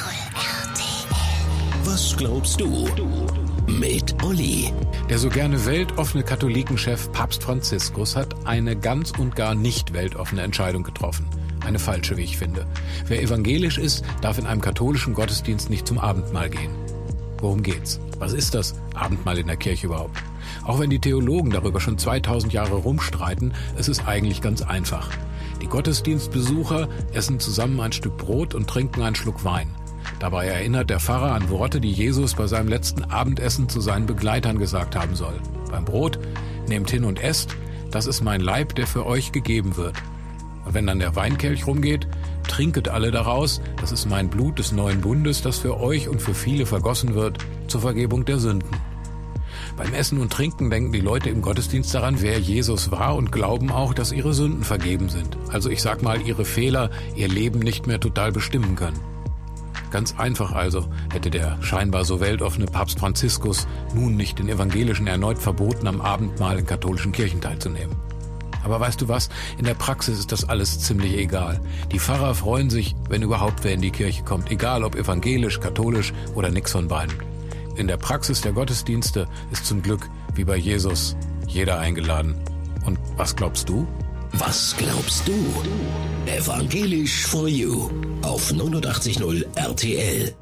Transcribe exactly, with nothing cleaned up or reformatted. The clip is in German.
R T L. Was glaubst du? Mit Olli. Der so gerne weltoffene Katholikenchef Papst Franziskus hat eine ganz und gar nicht weltoffene Entscheidung getroffen. Eine falsche, wie ich finde. Wer evangelisch ist, darf in einem katholischen Gottesdienst nicht zum Abendmahl gehen. Worum geht's? Was ist das Abendmahl in der Kirche überhaupt? Auch wenn die Theologen darüber schon zweitausend Jahre rumstreiten, es ist eigentlich ganz einfach. Die Gottesdienstbesucher essen zusammen ein Stück Brot und trinken einen Schluck Wein. Dabei erinnert der Pfarrer an Worte, die Jesus bei seinem letzten Abendessen zu seinen Begleitern gesagt haben soll. Beim Brot: Nehmt hin und esst, das ist mein Leib, der für euch gegeben wird. Und wenn dann der Weinkelch rumgeht: Trinket alle daraus, das ist mein Blut des neuen Bundes, das für euch und für viele vergossen wird, zur Vergebung der Sünden. Beim Essen und Trinken denken die Leute im Gottesdienst daran, wer Jesus war, und glauben auch, dass ihre Sünden vergeben sind. Also ich sag mal, ihre Fehler ihr Leben nicht mehr total bestimmen können. Ganz einfach also, hätte der scheinbar so weltoffene Papst Franziskus nun nicht den Evangelischen erneut verboten, am Abendmahl in katholischen Kirchen teilzunehmen. Aber weißt du was? In der Praxis ist das alles ziemlich egal. Die Pfarrer freuen sich, wenn überhaupt wer in die Kirche kommt, egal ob evangelisch, katholisch oder nix von beiden. In der Praxis der Gottesdienste ist zum Glück, wie bei Jesus, jeder eingeladen. Und was glaubst du? Was glaubst du? Evangelisch for You auf neunundachtzig Komma null R T L.